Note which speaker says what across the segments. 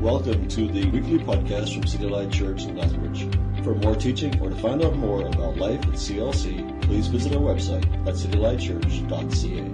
Speaker 1: Welcome to the weekly podcast from City Light Church in Lethbridge. For more teaching or to find out more about life at CLC, please visit our website at citylightchurch.ca.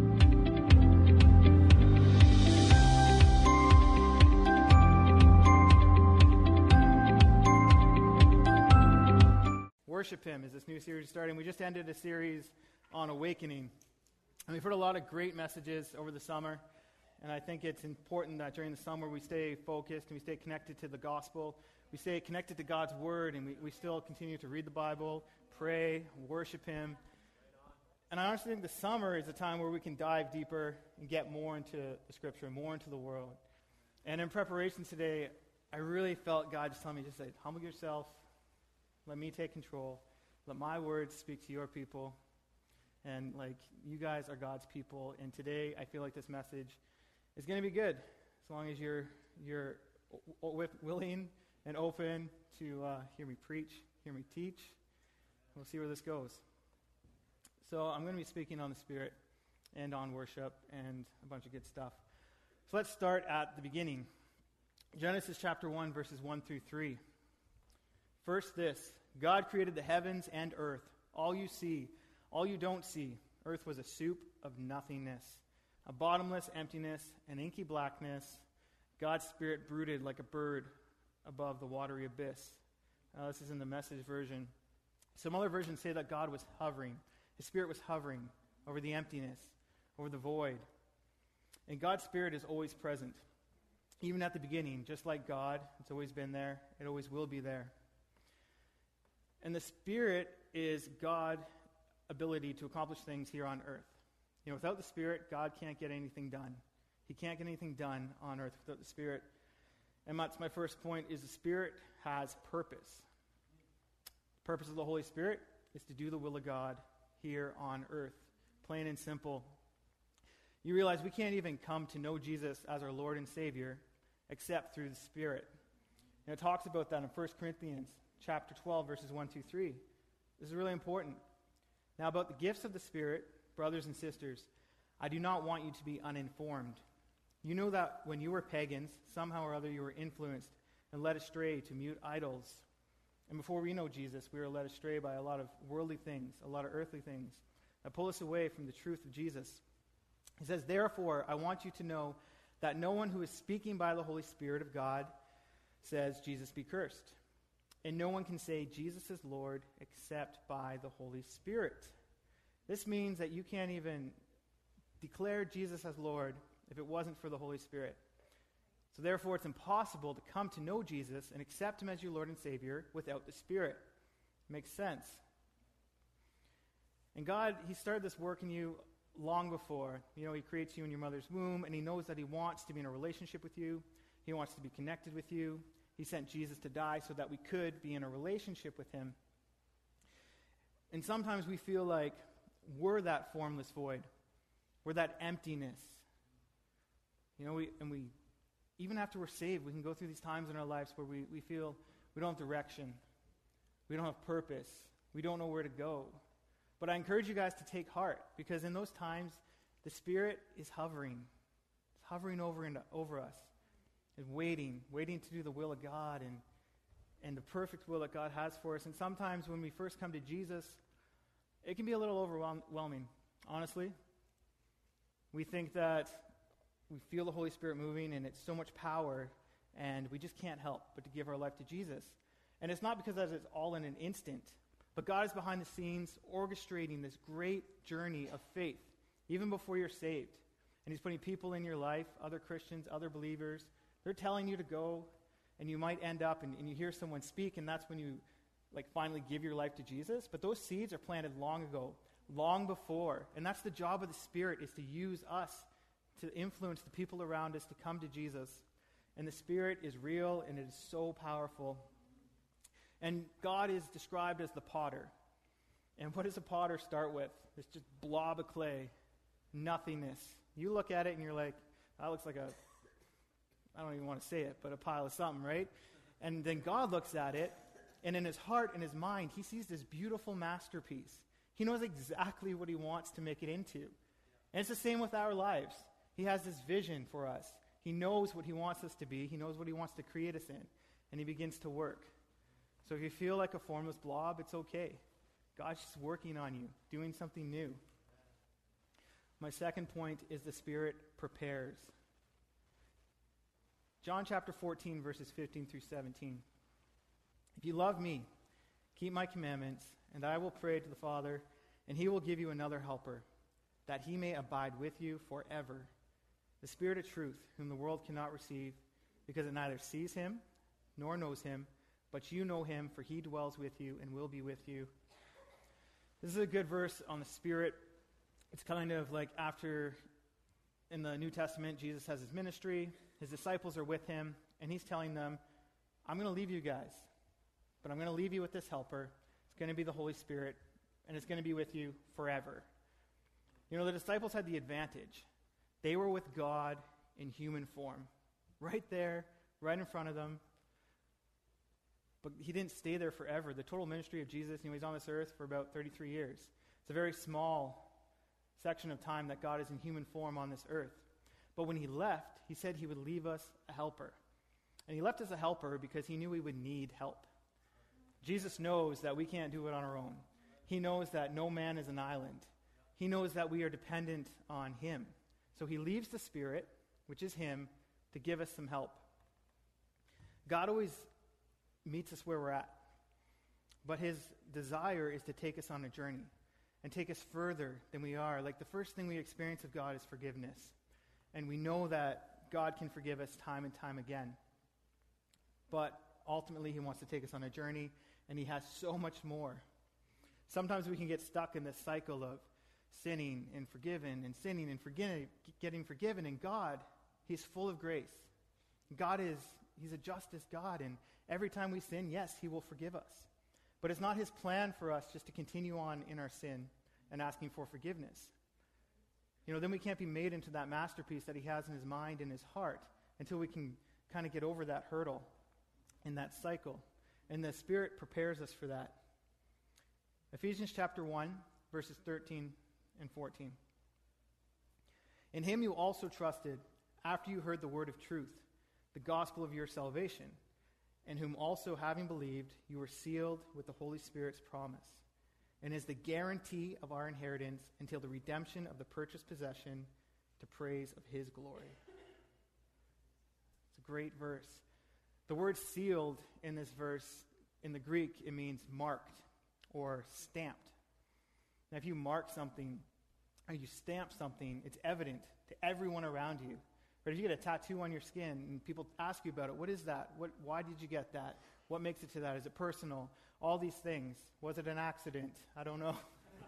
Speaker 2: Worship Him is this new series starting. We just ended a series on awakening. And we've heard a lot of great messages over the summer. And I think it's important that during the summer we stay focused and we stay connected to the gospel. We stay connected to God's Word, and we still continue to read the Bible, pray, worship Him. And I honestly think the summer is a time where we can dive deeper and get more into the Scripture, more into the world. And in preparation today, I really felt God just telling me, just say, humble yourself, let me take control, let my words speak to your people. And you guys are God's people. And today, I feel like this message is going to be good, as long as you're willing and open to hear me preach, hear me teach. We'll see where this goes. So I'm going to be speaking on the Spirit and on worship and a bunch of good stuff. So let's start at the beginning. Genesis chapter 1, verses 1 through 3. First this, God created the heavens and earth. All you see, all you don't see. Earth was a soup of nothingness, a bottomless emptiness, an inky blackness. God's Spirit brooded like a bird above the watery abyss. This is in the Message version. Some other versions say that God was hovering. His Spirit was hovering over the emptiness, over the void. And God's Spirit is always present. Even at the beginning, just like God, it's always been there. It always will be there. And the Spirit is God's ability to accomplish things here on earth. Without the Spirit, God can't get anything done. He can't get anything done on earth without the Spirit. And that's my first point, is the Spirit has purpose. The purpose of the Holy Spirit is to do the will of God here on earth. Plain and simple. You realize we can't even come to know Jesus as our Lord and Savior except through the Spirit. And it talks about that in 1 Corinthians chapter 12, verses 1 through 3. This is really important. Now about the gifts of the Spirit, brothers and sisters, I do not want you to be uninformed. You know that when you were pagans, somehow or other you were influenced and led astray to mute idols. And before we know Jesus, we were led astray by a lot of worldly things, a lot of earthly things that pull us away from the truth of Jesus. He says, therefore, I want you to know that no one who is speaking by the Holy Spirit of God says, Jesus be cursed. And no one can say Jesus is Lord except by the Holy Spirit. This means that you can't even declare Jesus as Lord if it wasn't for the Holy Spirit. So therefore, it's impossible to come to know Jesus and accept Him as your Lord and Savior without the Spirit. Makes sense. And God, He started this work in you long before. He creates you in your mother's womb, and He knows that He wants to be in a relationship with you. He wants to be connected with you. He sent Jesus to die so that we could be in a relationship with Him. And sometimes we feel like we're that formless void. We're that emptiness. We even after we're saved, we can go through these times in our lives where we feel we don't have direction. We don't have purpose. We don't know where to go. But I encourage you guys to take heart, because in those times, the Spirit is hovering. It's hovering over us. And waiting to do the will of God and the perfect will that God has for us. And sometimes when we first come to Jesus, it can be a little overwhelming, honestly. We think that we feel the Holy Spirit moving and it's so much power, and we just can't help but to give our life to Jesus. And it's not because it's all in an instant, but God is behind the scenes orchestrating this great journey of faith, even before you're saved. And He's putting people in your life, other Christians, other believers. They're telling you to go, and you might end up, and you hear someone speak, and that's when you finally give your life to Jesus. But those seeds are planted long ago, long before. And that's the job of the Spirit, is to use us to influence the people around us to come to Jesus. And the Spirit is real, and it is so powerful. And God is described as the potter. And what does a potter start with? It's just blob of clay, nothingness. You look at it, and you're like, that looks like I don't even want to say it, but a pile of something, right? And then God looks at it, and in His heart and His mind, He sees this beautiful masterpiece. He knows exactly what He wants to make it into. And it's the same with our lives. He has this vision for us. He knows what he wants us to be. He knows what he wants to create us in. And he begins to work. So if you feel like a formless blob, it's okay. God's just working on you, doing something new. My second point is the Spirit prepares. John chapter 14, verses 15 through 17. If you love me, keep my commandments, and I will pray to the Father, and he will give you another helper, that he may abide with you forever. The Spirit of truth, whom the world cannot receive, because it neither sees him nor knows him, but you know him, for he dwells with you and will be with you. This is a good verse on the Spirit. It's kind of like after, in the New Testament, Jesus has his ministry, his disciples are with him, and he's telling them, I'm going to leave you guys, but I'm going to leave you with this helper. It's going to be the Holy Spirit, and it's going to be with you forever. You know, the disciples had the advantage. They were with God in human form, right there, right in front of them. But he didn't stay there forever. The total ministry of Jesus, he's on this earth for about 33 years. It's a very small section of time that God is in human form on this earth. But when he left, he said he would leave us a helper. And he left us a helper because he knew we would need help. Jesus knows that we can't do it on our own. He knows that no man is an island. He knows that we are dependent on him. So he leaves the Spirit, which is him, to give us some help. God always meets us where we're at. But his desire is to take us on a journey and take us further than we are. Like the first thing we experience of God is forgiveness. And we know that God can forgive us time and time again. But ultimately he wants to take us on a journey, and he has so much more. Sometimes we can get stuck in this cycle of sinning and forgiven and sinning and getting forgiven. And God, he's full of grace. He's a justice God, and every time we sin, yes, he will forgive us. But it's not his plan for us just to continue on in our sin and asking for forgiveness. You know, then we can't be made into that masterpiece that he has in his mind and his heart until we can kind of get over that hurdle in that cycle. And the Spirit prepares us for that. Ephesians chapter 1, verses 13 and 14. In him you also trusted after you heard the word of truth, the gospel of your salvation, in whom also, having believed, you were sealed with the Holy Spirit's promise, and is the guarantee of our inheritance until the redemption of the purchased possession, to praise of his glory. It's a great verse. The word sealed in this verse, in the Greek, it means marked or stamped. Now, if you mark something or you stamp something, it's evident to everyone around you. But if you get a tattoo on your skin and people ask you about it, what is that? Why did you get that? What makes it to that? Is it personal? All these things. Was it an accident? I don't know.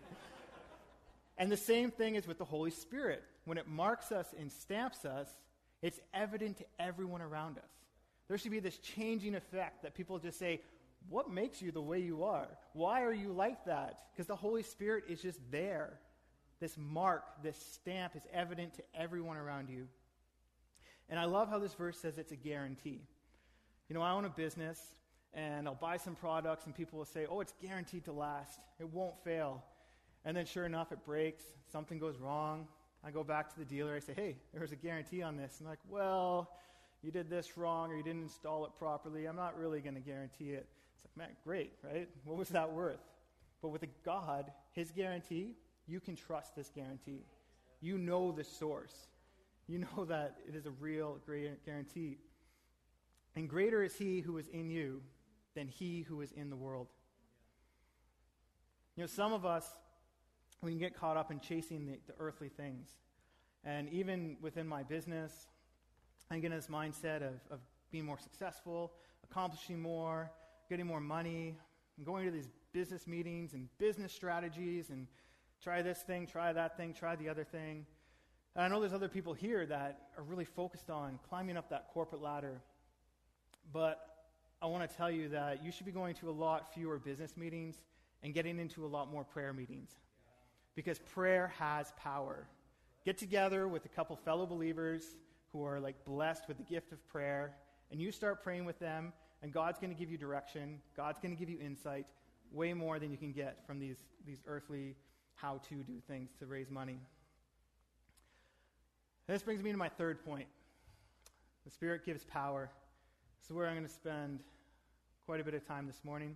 Speaker 2: And the same thing is with the Holy Spirit. When it marks us and stamps us, it's evident to everyone around us. There should be this changing effect that people just say, what makes you the way you are? Why are you like that? Because the Holy Spirit is just there. This mark, this stamp is evident to everyone around you. And I love how this verse says it's a guarantee. You know, I own a business, and I'll buy some products, and people will say, oh, it's guaranteed to last. It won't fail. And then sure enough, it breaks. Something goes wrong. I go back to the dealer. I say, hey, there's a guarantee on this. And I'm like, well, you did this wrong, or you didn't install it properly. I'm not really going to guarantee it. It's like, man, great, right? What was that worth? But with God, his guarantee, you can trust this guarantee. You know the source. You know that it is a real, great guarantee. And greater is he who is in you than he who is in the world. You know, some of us, we can get caught up in chasing the earthly things. And even within my business, I get in this mindset of being more successful, accomplishing more, getting more money, and going to these business meetings and business strategies and try this thing, try that thing, try the other thing. And I know there's other people here that are really focused on climbing up that corporate ladder. But I want to tell you that you should be going to a lot fewer business meetings and getting into a lot more prayer meetings. Because prayer has power. Get together with a couple fellow believers who are like blessed with the gift of prayer, and you start praying with them, and God's going to give you direction. God's going to give you insight, way more than you can get from these earthly how-to-do things to raise money. And this brings me to my third point. The Spirit gives power. This is where I'm going to spend quite a bit of time this morning.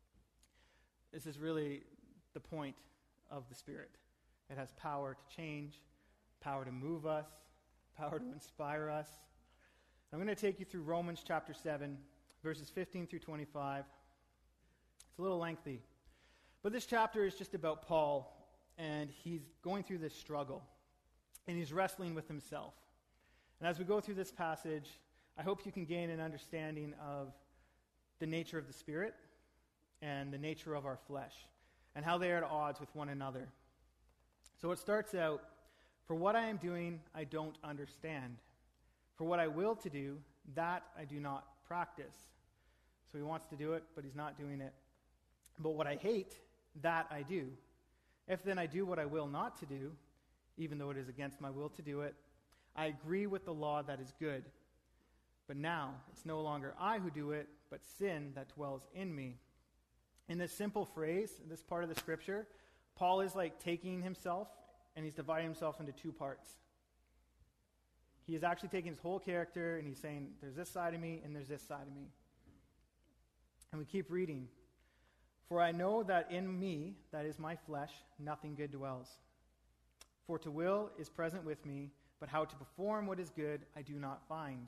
Speaker 2: This is really the point of the Spirit. It has power to change, power to move us, power to inspire us. I'm going to take you through Romans chapter 7, verses 15 through 25. It's a little lengthy. But this chapter is just about Paul, and he's going through this struggle, and he's wrestling with himself. And as we go through this passage, I hope you can gain an understanding of the nature of the Spirit and the nature of our flesh, and how they are at odds with one another. So it starts out, "For what I am doing, I don't understand. For what I will to do, that I do not practice." So he wants to do it, but he's not doing it. "But what I hate, that I do. If then I do what I will not to do, even though it is against my will to do it, I agree with the law that is good. But now it's no longer I who do it, but sin that dwells in me." In this simple phrase, this part of the scripture, Paul is like taking himself and he's dividing himself into two parts. He is actually taking his whole character and he's saying, there's this side of me and there's this side of me. And we keep reading. "For I know that in me, that is my flesh, nothing good dwells. For to will is present with me, but how to perform what is good I do not find."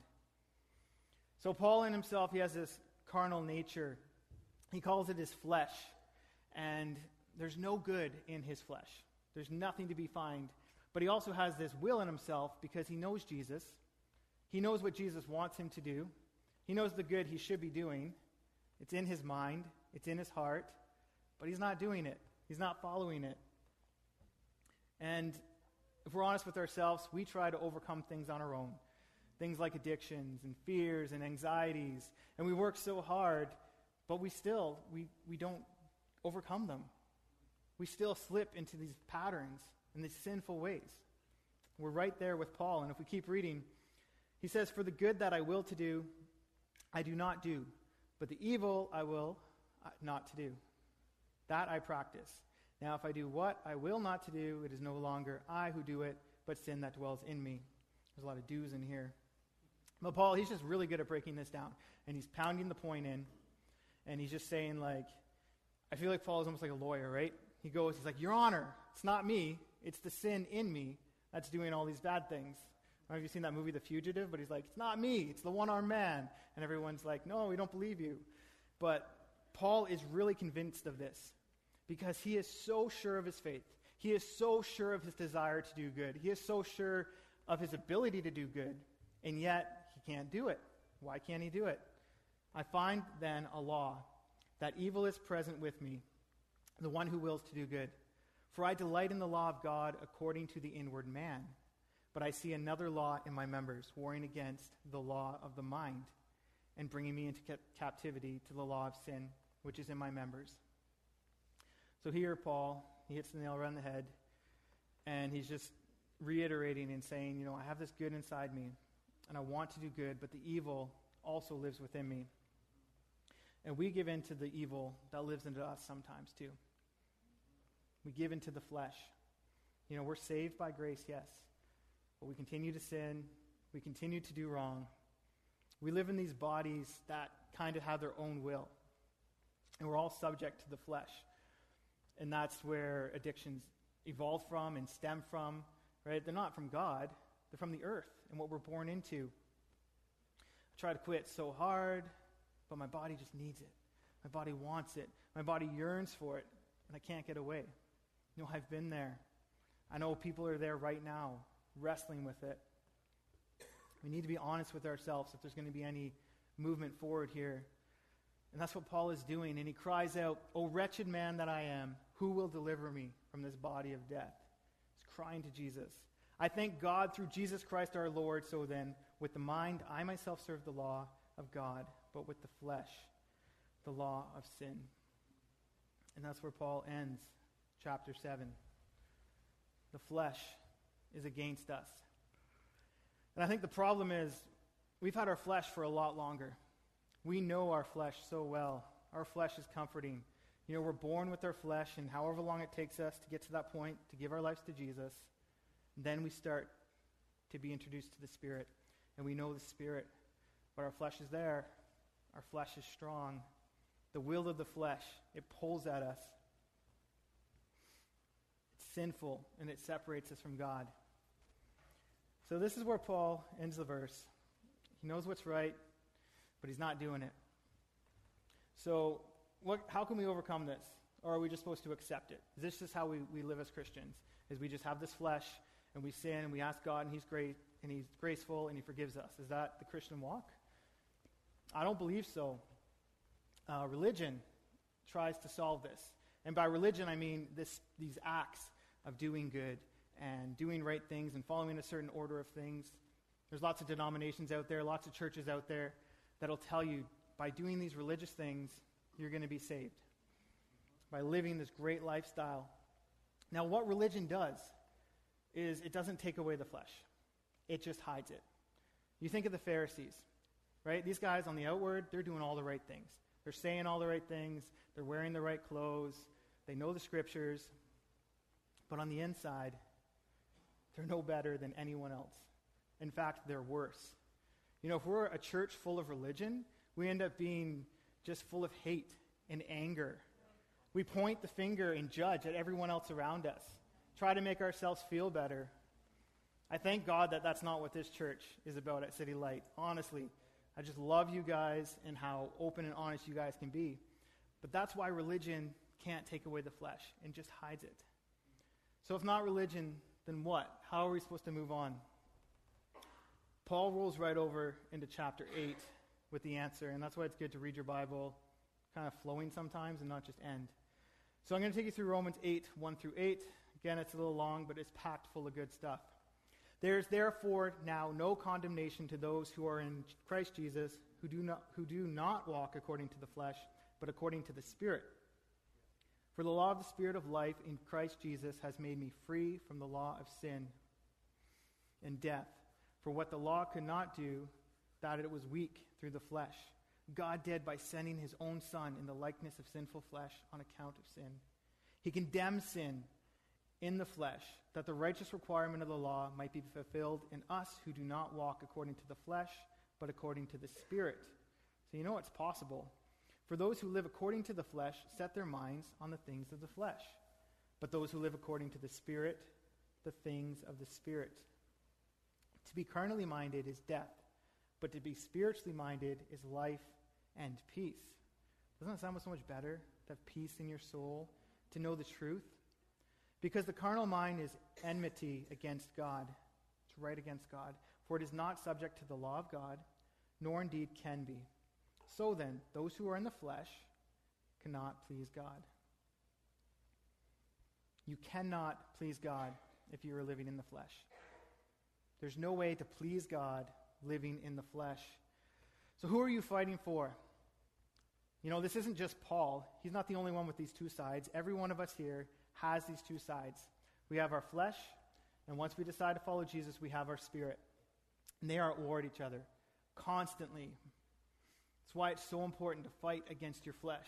Speaker 2: So Paul in himself, he has this carnal nature. He calls it his flesh. And there's no good in his flesh. There's nothing to be found. But he also has this will in himself because he knows Jesus. He knows what Jesus wants him to do. He knows the good he should be doing. It's in his mind. It's in his heart. But he's not doing it. He's not following it. And if we're honest with ourselves, we try to overcome things on our own. Things like addictions and fears and anxieties. And we work so hard, but we don't overcome them. We still slip into these patterns and these sinful ways. We're right there with Paul. And if we keep reading, he says, "For the good that I will to do, I do not do. But the evil I will not to do. That I practice. Now if I do what I will not to do, it is no longer I who do it, but sin that dwells in me." There's a lot of do's in here. But Paul, he's just really good at breaking this down. And he's pounding the point in. And he's just saying, like, I feel like Paul is almost like a lawyer, right? He's like, "Your Honor, it's not me. It's the sin in me that's doing all these bad things." I don't know if you've seen that movie, The Fugitive, but he's like, "It's not me. It's the one-armed man." And everyone's like, "No, we don't believe you." But Paul is really convinced of this because he is so sure of his faith. He is so sure of his desire to do good. He is so sure of his ability to do good, and yet he can't do it. Why can't he do it? "I find then a law, that evil is present with me, the one who wills to do good. For I delight in the law of God according to the inward man. But I see another law in my members, warring against the law of the mind, and bringing me into captivity to the law of sin, which is in my members." So here, Paul, he hits the nail right on the head, and he's just reiterating and saying, I have this good inside me, and I want to do good, but the evil also lives within me. And we give in to the evil that lives into us sometimes too. We give into the flesh. We're saved by grace, yes, but we continue to sin. We continue to do wrong. We live in these bodies that kind of have their own will, and we're all subject to the flesh. And that's where addictions evolve from and stem from, right? They're not from God. They're from the earth and what we're born into. I try to quit so hard, but my body just needs it. My body wants it. My body yearns for it, and I can't get away. I've been there. I know people are there right now, wrestling with it. We need to be honest with ourselves if there's going to be any movement forward here. And that's what Paul is doing. And he cries out, "O wretched man that I am, who will deliver me from this body of death?" He's crying to Jesus. "I thank God through Jesus Christ our Lord. So then, with the mind, I myself serve the law of God, but with the flesh, the law of sin." And that's where Paul ends chapter 7. The flesh is against us. And I think the problem is we've had our flesh for a lot longer. We know our flesh so well. Our flesh is comforting. We're born with our flesh, and however long it takes us to get to that point, to give our lives to Jesus, then we start to be introduced to the Spirit. and we know the Spirit, but our flesh is there. Our flesh is strong. The will of the flesh, it pulls at us. It's sinful, and it separates us from God. So this is where Paul ends the verse. He knows what's right, but he's not doing it. So how can we overcome this? Or are we just supposed to accept it? Is this just how we live as Christians? Is we just have this flesh, and we sin, and we ask God, and He's great, and He's graceful, and He forgives us? Is that the Christian walk? I don't believe so. Religion tries to solve this. And by religion, I mean these acts of doing good and doing right things and following a certain order of things. There's lots of denominations out there, lots of churches out there that'll tell you by doing these religious things, you're going to be saved. By living this great lifestyle. Now, what religion does is it doesn't take away the flesh. It just hides it. You think of the Pharisees, right? These guys on the outward, they're doing all the right things. They're saying all the right things. They're wearing the right clothes. They know the scriptures. But on the inside, they're no better than anyone else. In fact, they're worse. You know, if we're a church full of religion, we end up being just full of hate and anger. We point the finger and judge at everyone else around us. Try to make ourselves feel better. I thank God that that's not what this church is about at City Light. Honestly, I just love you guys and how open and honest you guys can be. But that's why religion can't take away the flesh and just hides it. So if not religion, then what? How are we supposed to move on? Paul rolls right over into chapter 8 with the answer, and that's why it's good to read your Bible kind of flowing sometimes and not just end. So I'm going to take you through Romans 8, 1 through 8. Again, it's a little long, but it's packed full of good stuff. There is therefore now no condemnation to those who are in Christ Jesus, who do not walk according to the flesh, but according to the Spirit. For the law of the Spirit of life in Christ Jesus has made me free from the law of sin and death. For what the law could not do, that it was weak through the flesh, God did by sending His own Son in the likeness of sinful flesh on account of sin. He condemned sin in the flesh, that the righteous requirement of the law might be fulfilled in us who do not walk according to the flesh, but according to the Spirit. So you know it's possible. For those who live according to the flesh set their minds on the things of the flesh, but those who live according to the Spirit, the things of the Spirit. To be carnally minded is death, but to be spiritually minded is life and peace. Doesn't it sound so much better to have peace in your soul, to know the truth? Because the carnal mind is enmity against God. It's right against God. For it is not subject to the law of God, nor indeed can be. So then, those who are in the flesh cannot please God. You cannot please God if you are living in the flesh. There's no way to please God living in the flesh. So who are you fighting for? You know, this isn't just Paul. He's not the only one with these two sides. Every one of us here has these two sides. We have our flesh, and once we decide to follow Jesus, we have our spirit. And they are at war at each other constantly. That's why it's so important to fight against your flesh.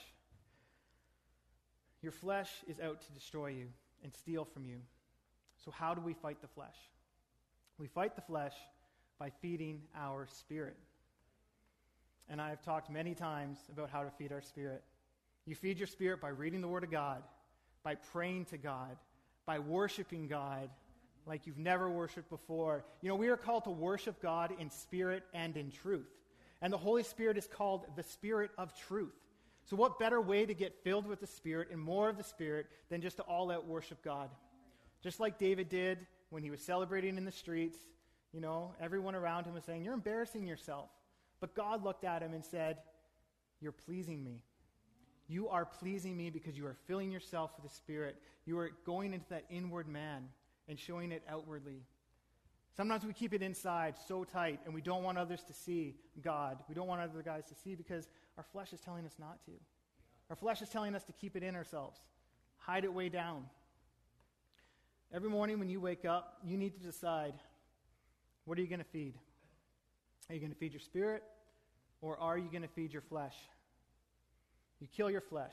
Speaker 2: Your flesh is out to destroy you and steal from you. So how do we fight the flesh? We fight the flesh by feeding our spirit. And I have talked many times about how to feed our spirit. You feed your spirit by reading the Word of God, by praying to God, by worshiping God like you've never worshiped before. You know, we are called to worship God in spirit and in truth. And the Holy Spirit is called the Spirit of truth. So what better way to get filled with the Spirit and more of the Spirit than just to all-out worship God? Just like David did when he was celebrating in the streets, you know, everyone around him was saying, "You're embarrassing yourself." But God looked at him and said, "You're pleasing me. You are pleasing me because you are filling yourself with the Spirit. You are going into that inward man and showing it outwardly." Sometimes we keep it inside so tight and we don't want others to see God. We don't want other guys to see because our flesh is telling us not to. Our flesh is telling us to keep it in ourselves. Hide it way down. Every morning when you wake up, you need to decide, what are you going to feed? Are you going to feed your spirit, or are you going to feed your flesh? You kill your flesh.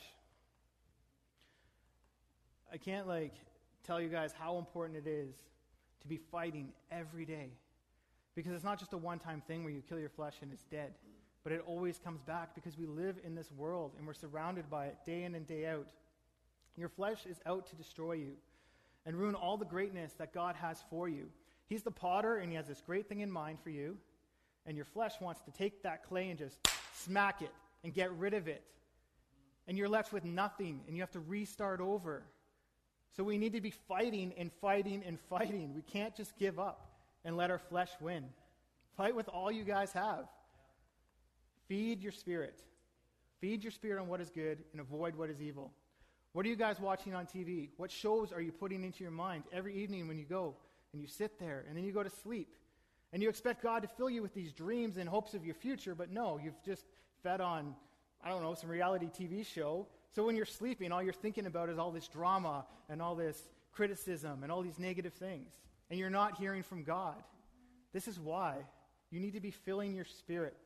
Speaker 2: I can't tell you guys how important it is to be fighting every day, Because it's not just a one-time thing where you kill your flesh and it's dead, but it always comes back because we live in this world and we're surrounded by it day in and day out. Your flesh is out to destroy you and ruin all the greatness that God has for you. He's the potter and he has this great thing in mind for you, and your flesh wants to take that clay and just smack it and get rid of it. And you're left with nothing and you have to restart over. So we need to be fighting and fighting and fighting. We can't just give up and let our flesh win. Fight with all you guys have. Feed your spirit. Feed your spirit on what is good and avoid what is evil. What are you guys watching on TV? What shows are you putting into your mind every evening when you go and you sit there and then you go to sleep? And you expect God to fill you with these dreams and hopes of your future, but no, you've just fed on, I don't know, some reality TV show. So when you're sleeping, all you're thinking about is all this drama and all this criticism and all these negative things. And you're not hearing from God. This is why you need to be filling your spirit.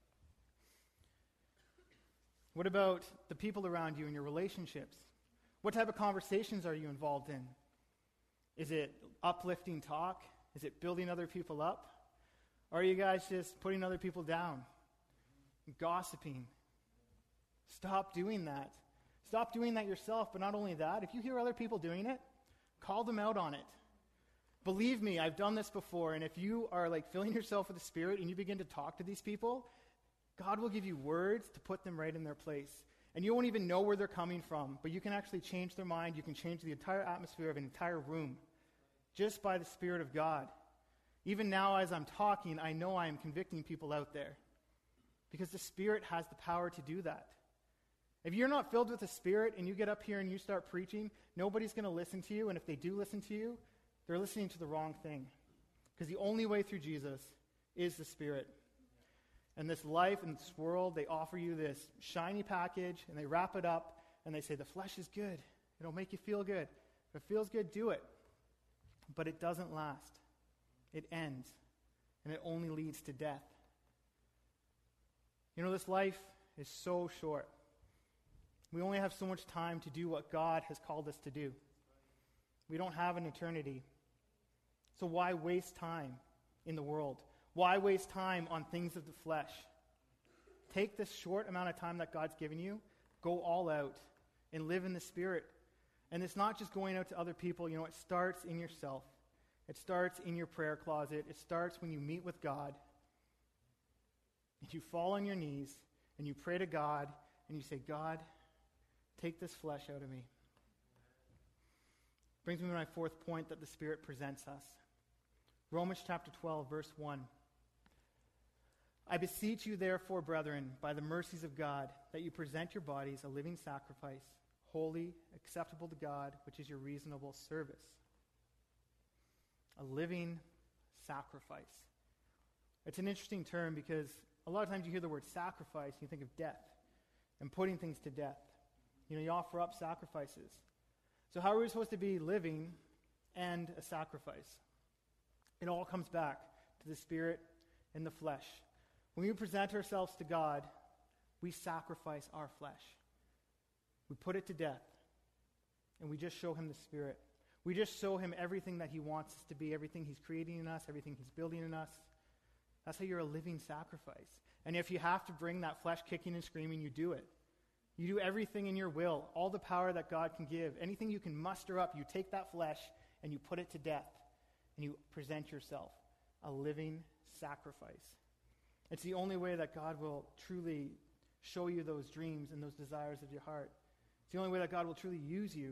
Speaker 2: What about the people around you and your relationships? What type of conversations are you involved in? Is it uplifting talk? Is it building other people up? Or are you guys just putting other people down? Gossiping? Stop doing that. Stop doing that yourself, but not only that, if you hear other people doing it, call them out on it. Believe me, I've done this before, and if you are like filling yourself with the Spirit and you begin to talk to these people, God will give you words to put them right in their place. And you won't even know where they're coming from, but you can actually change their mind. You can change the entire atmosphere of an entire room just by the Spirit of God. Even now as I'm talking, I know I am convicting people out there because the Spirit has the power to do that. If you're not filled with the Spirit and you get up here and you start preaching, nobody's going to listen to you, and if they do listen to you, they're listening to the wrong thing. Because the only way through Jesus is the Spirit. And this life and this world, they offer you this shiny package, and they wrap it up, and they say, the flesh is good. It'll make you feel good. If it feels good, do it. But it doesn't last. It ends, and it only leads to death. You know, this life is so short. We only have so much time to do what God has called us to do. We don't have an eternity. So why waste time in the world? Why waste time on things of the flesh? Take this short amount of time that God's given you, go all out, and live in the Spirit. And it's not just going out to other people. You know, it starts in yourself. It starts in your prayer closet. It starts when you meet with God. And you fall on your knees, and you pray to God, and you say, God, take this flesh out of me. Brings me to my fourth point that the Spirit presents us. Romans chapter 12, verse 1. I beseech you, therefore, brethren, by the mercies of God, that you present your bodies a living sacrifice, holy, acceptable to God, which is your reasonable service. A living sacrifice. It's an interesting term because a lot of times you hear the word sacrifice, you think of death and putting things to death. You know, you offer up sacrifices. So how are we supposed to be living and a sacrifice? It all comes back to the Spirit and the flesh. When we present ourselves to God, we sacrifice our flesh. We put it to death, and we just show him the Spirit. We just show him everything that he wants us to be, everything he's creating in us, everything he's building in us. That's how you're a living sacrifice. And if you have to bring that flesh kicking and screaming, you do it. You do everything in your will, all the power that God can give. Anything you can muster up, you take that flesh and you put it to death. And you present yourself a living sacrifice. It's the only way that God will truly show you those dreams and those desires of your heart. It's the only way that God will truly use you.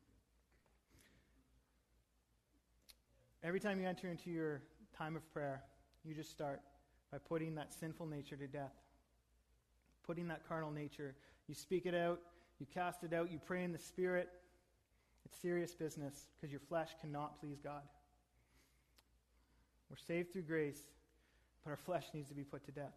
Speaker 2: Every time you enter into your time of prayer, you just start by putting that sinful nature to death. Putting that carnal nature. You speak it out. You cast it out. You pray in the Spirit. It's serious business because your flesh cannot please God. We're saved through grace, but our flesh needs to be put to death.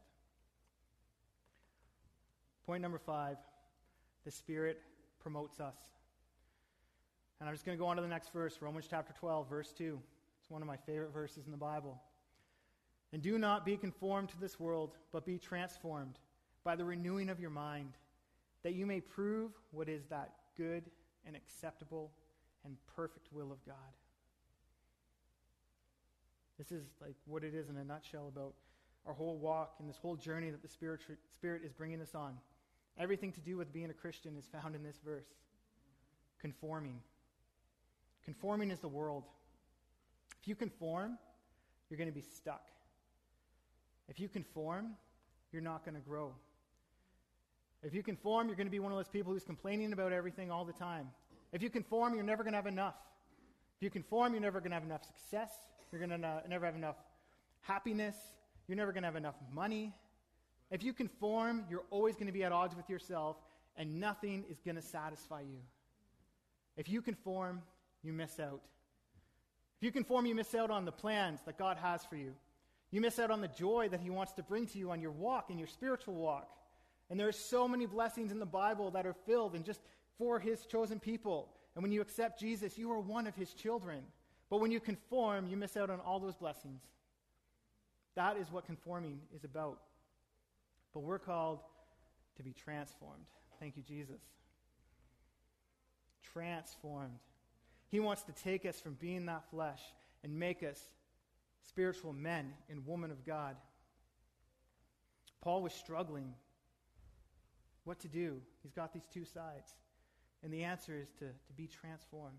Speaker 2: Point number 5, the Spirit promotes us. And I'm just going to go on to the next verse, Romans chapter 12, verse 2. It's one of my favorite verses in the Bible. And do not be conformed to this world, but be transformed by the renewing of your mind, that you may prove what is that good and acceptable and perfect will of God. This is like what it is in a nutshell about our whole walk and this whole journey that the Spirit is bringing us on. Everything to do with being a Christian is found in this verse. Conforming. Conforming is the world. If you conform, you're going to be stuck. If you conform, you're not going to grow. If you conform, you're going to be one of those people who's complaining about everything all the time. If you conform, you're never going to have enough. If you conform, you're never going to have enough success. You're going to never have enough happiness. You're never going to have enough money. If you conform, you're always going to be at odds with yourself, and nothing is going to satisfy you. If you conform, you miss out. If you conform, you miss out on the plans that God has for you. You miss out on the joy that he wants to bring to you on your walk, in your spiritual walk. And there are so many blessings in the Bible that are filled and just for his chosen people. And when you accept Jesus, you are one of his children. But when you conform, you miss out on all those blessings. That is what conforming is about. But we're called to be transformed. Thank you, Jesus. Transformed. He wants to take us from being that flesh and make us spiritual men and women of God. Paul was struggling. What to do? He's got these two sides. And the answer is to be transformed.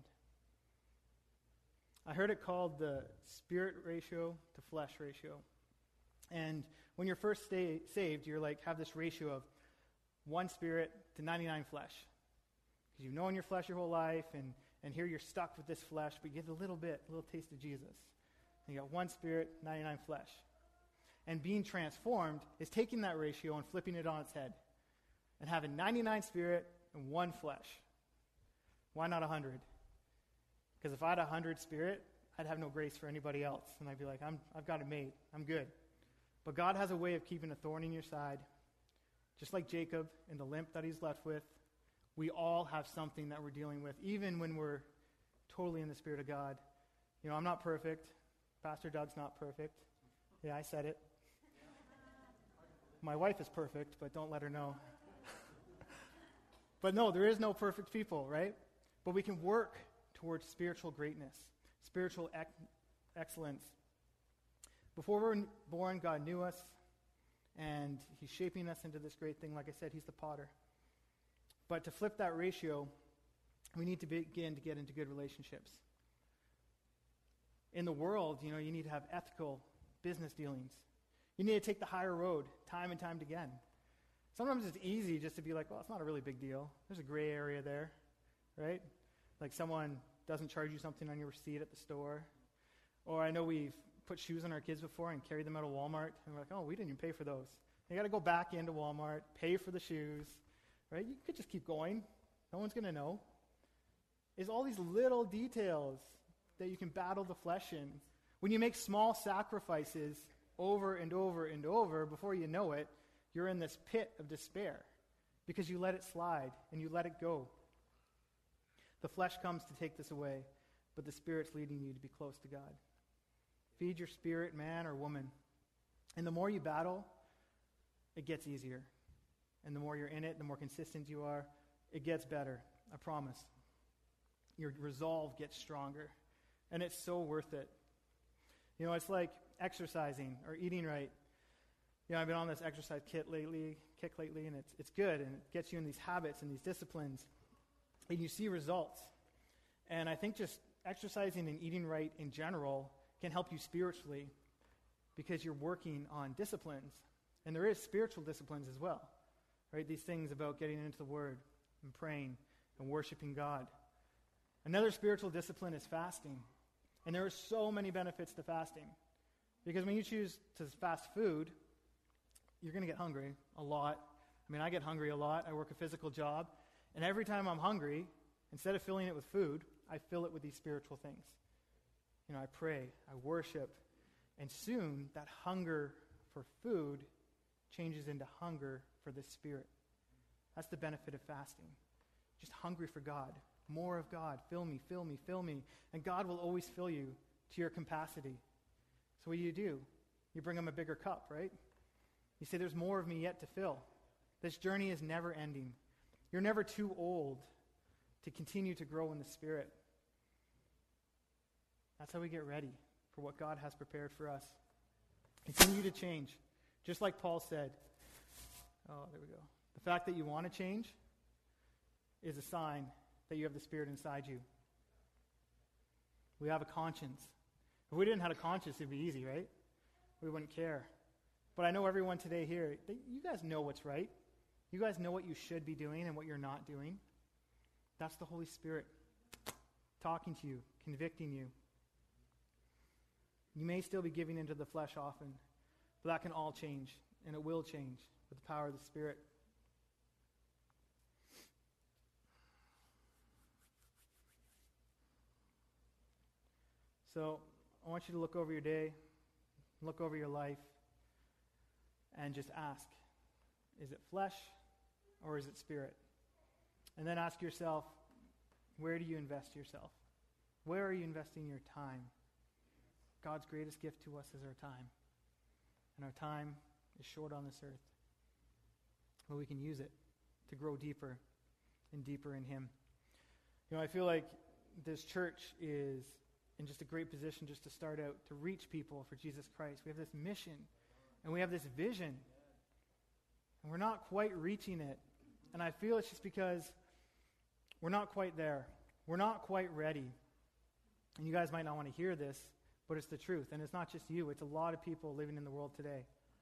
Speaker 2: I heard it called the spirit ratio to flesh ratio. And when you're first saved, you're like, have this ratio of 1 spirit to 99 flesh. Because you've known your flesh your whole life, and here you're stuck with this flesh, but you get a little taste of Jesus. And you got 1 spirit, 99 flesh. And being transformed is taking that ratio and flipping it on its head. And having 99 spirit and 1 flesh. Why not 100? Because if I had 100 spirit, I'd have no grace for anybody else. And I'd be like, I've got it made. I'm good. But God has a way of keeping a thorn in your side. Just like Jacob and the limp that he's left with, we all have something that we're dealing with, even when we're totally in the Spirit of God. You know, I'm not perfect. Pastor Doug's not perfect. Yeah, I said it. My wife is perfect, but don't let her know. But no, there is no perfect people, right? But we can work towards spiritual greatness, spiritual excellence. Before we were born, God knew us, and he's shaping us into this great thing. Like I said, he's the potter. But to flip that ratio, we need to begin to get into good relationships. In the world, you need to have ethical business dealings. You need to take the higher road time and time again. Sometimes it's easy just to be like, well, it's not a really big deal. There's a gray area there, right? Like someone doesn't charge you something on your receipt at the store. Or I know we've put shoes on our kids before and carried them out of Walmart. And we're like, oh, we didn't even pay for those. You got to go back into Walmart, pay for the shoes, right? You could just keep going. No one's going to know. It's all these little details that you can battle the flesh in. When you make small sacrifices over and over and over, before you know it, you're in this pit of despair because you let it slide and you let it go. The flesh comes to take this away, but the Spirit's leading you to be close to God. Feed your spirit, man or woman. And the more you battle, it gets easier. And the more you're in it, the more consistent you are, it gets better. I promise. Your resolve gets stronger. And it's so worth it. It's like exercising or eating right. I've been on this exercise kick lately, and it's good, and it gets you in these habits and these disciplines, and you see results. And I think just exercising and eating right in general can help you spiritually because you're working on disciplines. And there is spiritual disciplines as well, right? These things about getting into the Word and praying and worshiping God. Another spiritual discipline is fasting. And there are so many benefits to fasting. Because when you choose to fast food, you're going to get hungry a lot. I get hungry a lot. I work a physical job. And every time I'm hungry, instead of filling it with food, I fill it with these spiritual things. I pray, I worship, and soon that hunger for food changes into hunger for the Spirit. That's the benefit of fasting. Just hungry for God. More of God. Fill me, fill me, fill me. And God will always fill you to your capacity. So what do? You bring him a bigger cup, right? You say, there's more of me yet to fill. This journey is never ending. You're never too old to continue to grow in the Spirit. That's how we get ready for what God has prepared for us. Continue to change. Just like Paul said. Oh, there we go. The fact that you want to change is a sign that you have the Spirit inside you. We have a conscience. If we didn't have a conscience, it'd be easy, right? We wouldn't care. But I know everyone today here, you guys know what's right. You guys know what you should be doing and what you're not doing. That's the Holy Spirit talking to you, convicting you. You may still be giving into the flesh often, but that can all change, and it will change with the power of the Spirit. So I want you to look over your day, look over your life, and just ask, is it flesh or is it spirit? And then ask yourself, where do you invest yourself? Where are you investing your time? God's greatest gift to us is our time. And our time is short on this earth. But we can use it to grow deeper and deeper in Him. I feel like this church is in just a great position just to start out to reach people for Jesus Christ. We have this mission and we have this vision. And we're not quite reaching it. And I feel it's just because we're not quite there. We're not quite ready. And you guys might not want to hear this, but it's the truth. And it's not just you. It's a lot of people living in the world today.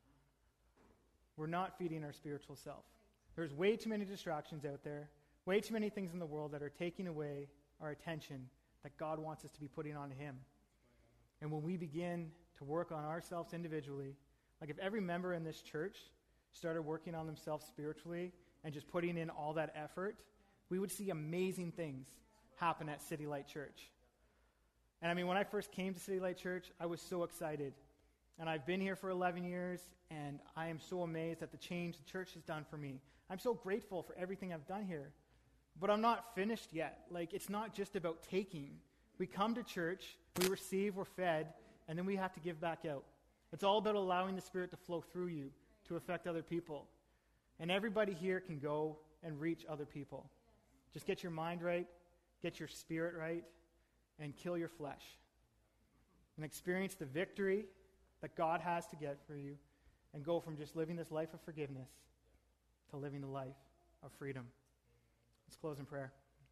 Speaker 2: We're not feeding our spiritual self. There's way too many distractions out there. Way too many things in the world that are taking away our attention that God wants us to be putting on Him. And when we begin to work on ourselves individually, like if every member in this church started working on themselves spiritually and just putting in all that effort, we would see amazing things happen at City Light Church. And I mean, when I first came to City Light Church, I was so excited. And I've been here for 11 years, and I am so amazed at the change the church has done for me. I'm so grateful for everything I've done here. But I'm not finished yet. Like, it's not just about taking. We come to church, we receive, we're fed, and then we have to give back out. It's all about allowing the Spirit to flow through you to affect other people. And everybody here can go and reach other people. Just get your mind right, get your spirit right, and kill your flesh. And experience the victory that God has to get for you, and go from just living this life of forgiveness to living the life of freedom. Let's close in prayer.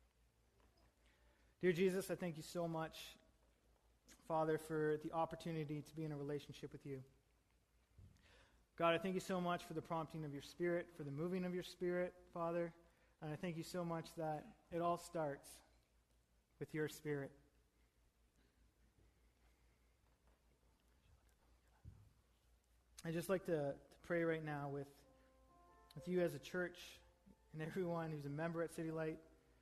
Speaker 2: Dear Jesus, I thank you so much, Father, for the opportunity to be in a relationship with you. God, I thank you so much for the prompting of your Spirit, for the moving of your Spirit, Father. And I thank you so much that it all starts with your Spirit. I'd just like to pray right now with you as a church and everyone who's a member at City Light.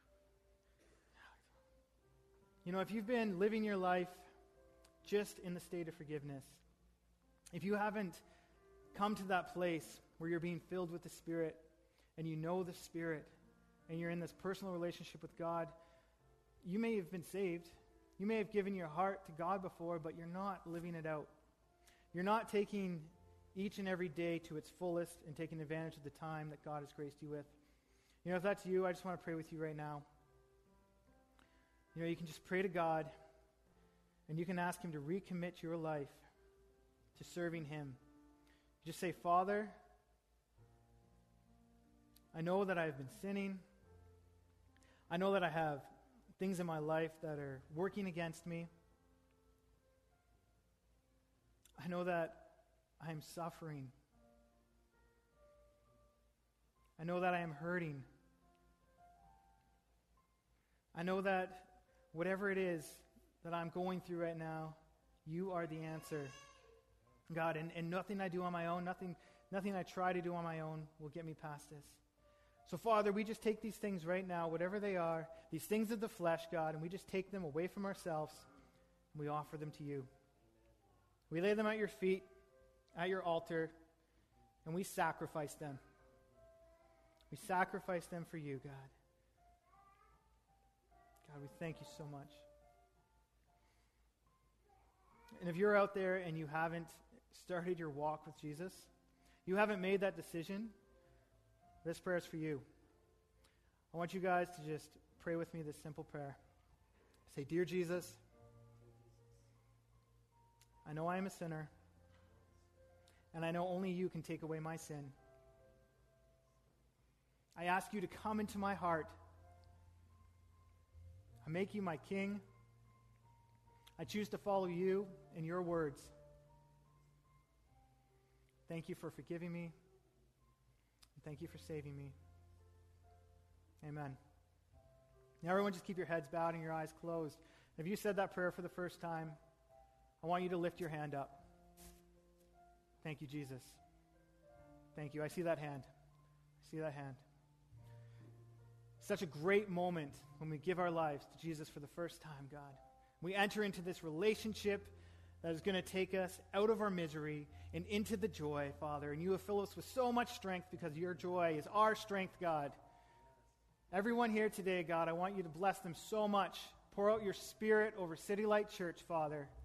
Speaker 2: If you've been living your life just in the state of forgiveness, if you haven't come to that place where you're being filled with the Spirit and you know the Spirit and you're in this personal relationship with God, you may have been saved. You may have given your heart to God before, but you're not living it out. You're not taking each and every day to its fullest and taking advantage of the time that God has graced you with. If that's you, I just want to pray with you right now. You can just pray to God, and you can ask Him to recommit your life to serving Him. Just say, Father, I know that I've been sinning. I know that I have things in my life that are working against me. I know that I am suffering. I know that I am hurting. I know that whatever it is that I'm going through right now, you are the answer, God. And nothing I do on my own, nothing I try to do on my own will get me past this. So, Father, we just take these things right now, whatever they are, these things of the flesh, God, and we just take them away from ourselves, and we offer them to you. We lay them at your feet, at your altar, and we sacrifice them. We sacrifice them for you, God. God, we thank you so much. And if you're out there and you haven't started your walk with Jesus, you haven't made that decision, this prayer is for you. I want you guys to just pray with me this simple prayer. Say, Dear Jesus, I know I am a sinner, and I know only you can take away my sin. I ask you to come into my heart. I make you my king. I choose to follow you and your words. Thank you for forgiving me. And thank you for saving me. Amen. Now everyone just keep your heads bowed and your eyes closed. If you said that prayer for the first time, I want you to lift your hand up. Thank you, Jesus. Thank you. I see that hand. I see that hand. Such a great moment when we give our lives to Jesus for the first time, God. We enter into this relationship that is going to take us out of our misery and into the joy, Father. And you have filled us with so much strength because your joy is our strength, God. Everyone here today, God, I want you to bless them so much. Pour out your Spirit over City Light Church, Father.